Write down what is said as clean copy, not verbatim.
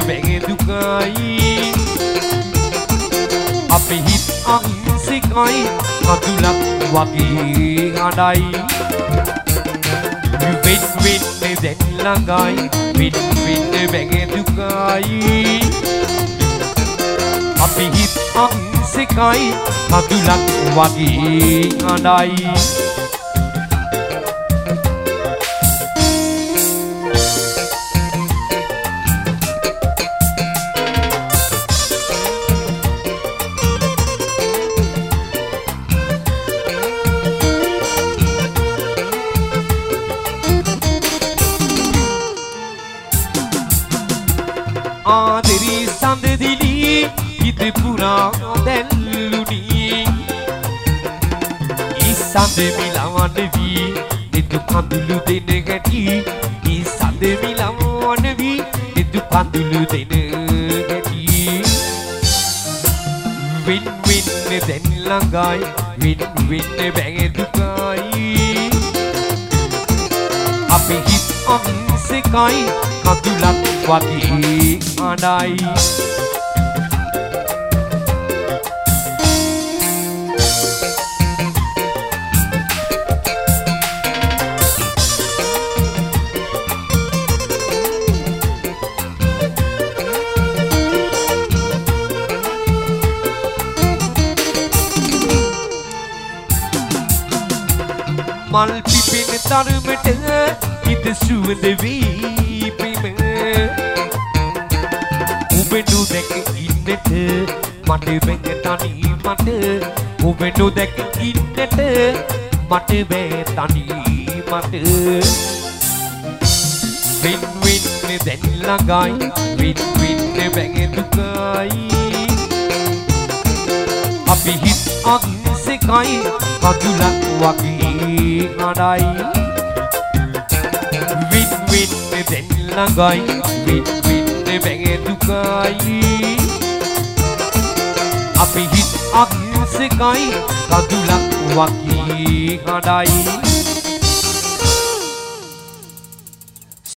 බැහැ දුකයි අපි හිත අහිංසකයි කඳුලක් වගේ හඬයි වෙන් වෙන්නේ දැන් ළඟයි වෙන් බැහැ දුකයි අපි හිත අහිංසකයි කඳුලක් වගේ හඬයි ආදරි සඳදිලි හිත පුරා දැල්ලුනි ඊ සඳ මිලවන්න වී නිදු කඳුළු දෙන ගැටි ඊ සඳ මිලවන්න වී නිදු කඳුළු දෙන ගැටි වෙන් වෙන්න දැන් ළඟයි වෙන් බැහැ දුකයි අපි හිත අහිංසකයි කඳුලක් වගේ හඬයි මල් පිපෙන තරමට හිත සුවඳ වී පිම ඔබ නොදැක ඉන්නට මට බැහැ තනි මට ඔබ නොදැක ඉන්නට මට බැහැ තනි මට වෙන් වෙන්න දැන් ළඟයි වෙන් බැහැ දුකයි අපි හිත අහිංසකයි කඳුලක් වගේ හඬයි වෙන් දැන් ළඟයි වෙන් බැහැ දුකයි අපි හිත අහිංසකයි කඳුලක් වගේ හඬයි